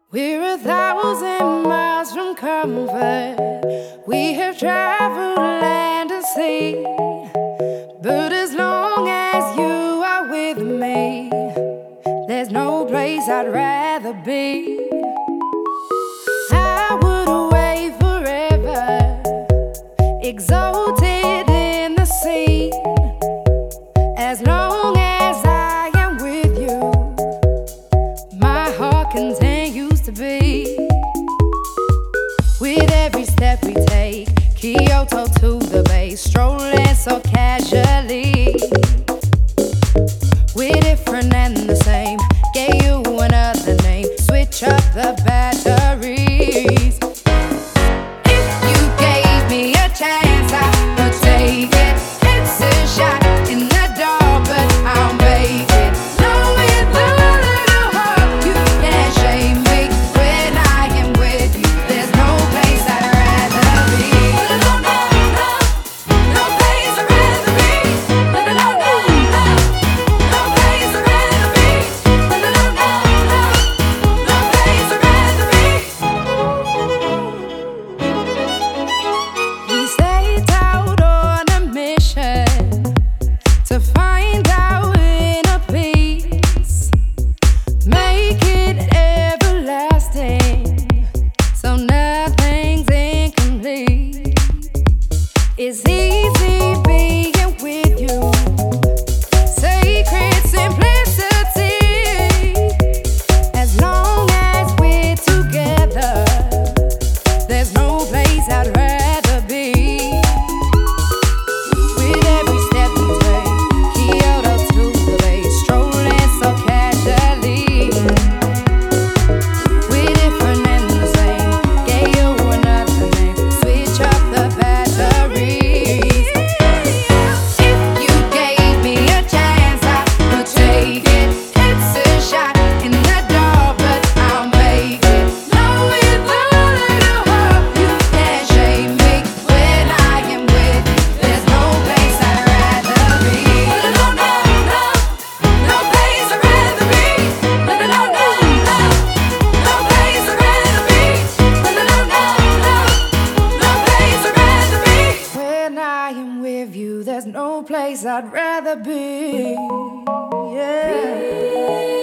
We're 1,000 miles from comfort. We have traveled land and sea. But as long as you are with me, there's no place I'd rather be. I would away forever, exalted in the sea. As long as I am with you, my heart continues to beat. With every step we take, Kyoto to the bay, strolling so casually. We're different and the same, gave you another name, switch up the batteries. If you gave me a chance, I would take it. It's a shot in the dark, but I'll make it. Knowing the little hope you can't shame me. When I am with you, there's no place I'd rather be. No, no, no, no place I'd rather be. No, no, no, no, no place I'd rather be. No, no, no, no, no place I'd rather be. We set out on a mission to find our inner peace, make it everlasting, so nothing's incomplete. It's easy being with you, sacred simplicity. As long as we're together, there's no place I'd rather be. With every step we take, Kyoto to the bay, strolling so casually. We're different and the same, gave you another name, switch up the batteries. If you gave me a chance, I would take it. It's a shot in the dark, but I'll make it. Knowing the little hope you can't shame me. When I am with you, there's no place I'd rather be. No, no, no, no place I'd rather be. No, no, no, no, no place I'd rather be. No, no, no, no, no place I'd rather be. When I am with you, there's no place I'd rather be. Yeah.